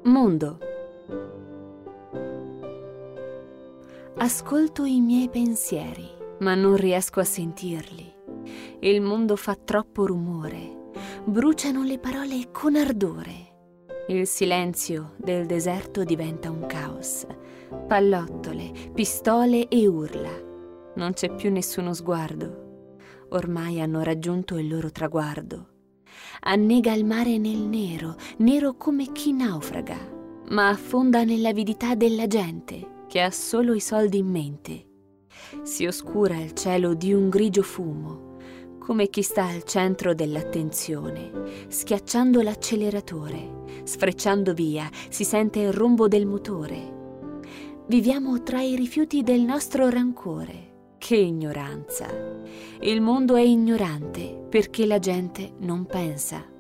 Mondo. Ascolto i miei pensieri, ma non riesco a sentirli. Il mondo fa troppo rumore, bruciano le parole con ardore. Il silenzio del deserto diventa un caos. Pallottole, pistole e urla. Non c'è più nessuno sguardo. Ormai hanno raggiunto il loro traguardo. Annega il mare nel nero, nero come chi naufraga, ma affonda nell'avidità della gente che ha solo i soldi in mente. Si oscura il cielo di un grigio fumo, come chi sta al centro dell'attenzione, schiacciando l'acceleratore, sfrecciando via, si sente il rombo del motore. Viviamo tra i rifiuti del nostro rancore. Che ignoranza! Il mondo è ignorante perché la gente non pensa.